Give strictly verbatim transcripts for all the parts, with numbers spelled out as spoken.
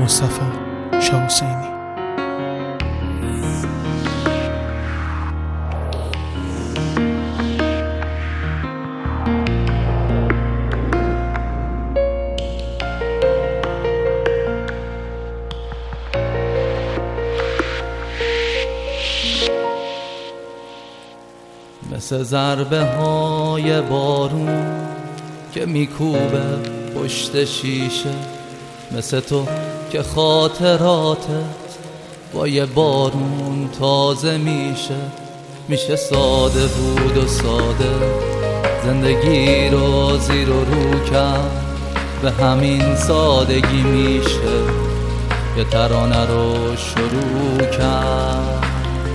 مصطفی شاه حسینی. مثل ضربه های بارون که میکوبه پشت شیشه، مثل تو که خاطراتت با یه بارون تازه میشه. میشه ساده بود و ساده زندگی رو زیر و رو کرد، به همین سادگی میشه یه ترانه رو شروع کرد.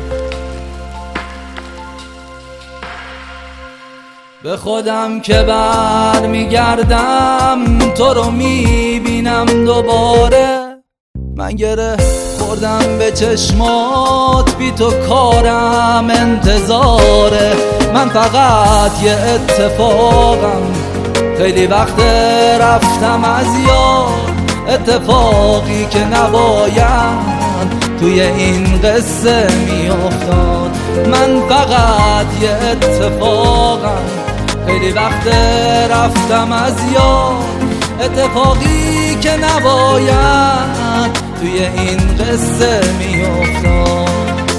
به خودم که بر میگردم تو رو میبینم دوباره، من گره خوردم به چشمات، بی تو کارم انتظاره. من فقط یه اتفاقم، خیلی وقت رفتم از یاد، اتفاقی که نباید توی این قصه میافتاد. من فقط یه اتفاقم، خیلی وقت رفتم از یاد، اتفاقی که نباید توی این قصه میافتاد.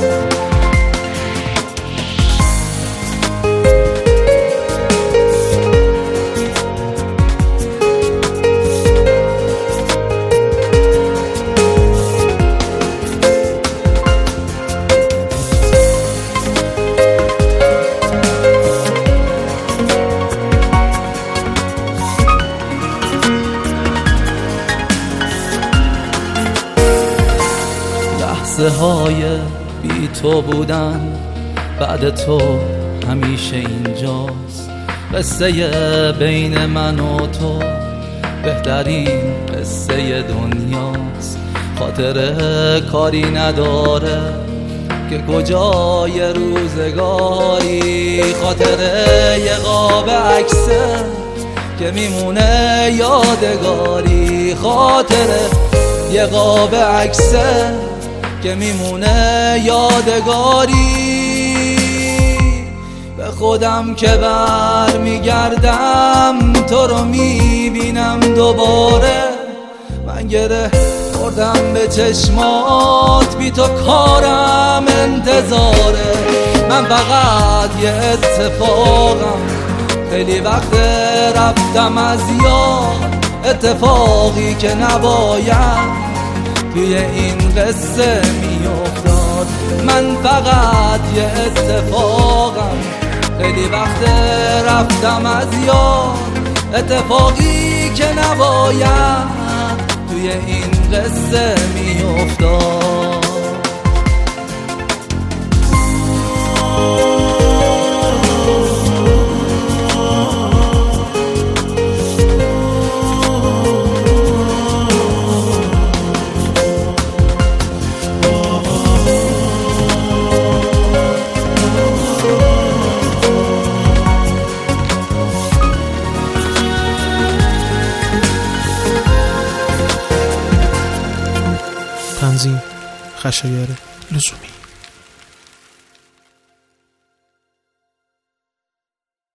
لحظه های بی تو بودن بعد تو همیشه اینجاست. قصه بین من و تو بهترین قصه دنیاست. خاطره کاری نداره که کجای روزگاری، خاطره یه قاب عکسه که میمونه یادگاری، خاطره یه قاب عکسه که میمونه یادگاری. به خودم که بر میگردم تو رو میبینم دوباره، من گره خوردم به چشمات، بی تو کارم انتظاره. من فقط یه اتفاقم، خیلی وقت رفتم از یاد، اتفاقی که نباید توی این قصه میافتاد. من فقط یه اتفاقم، خیلی وقت رفتم از یاد، اتفاقی که نباید توی این قصه میافتاد. تنظیم خشایار لزومی.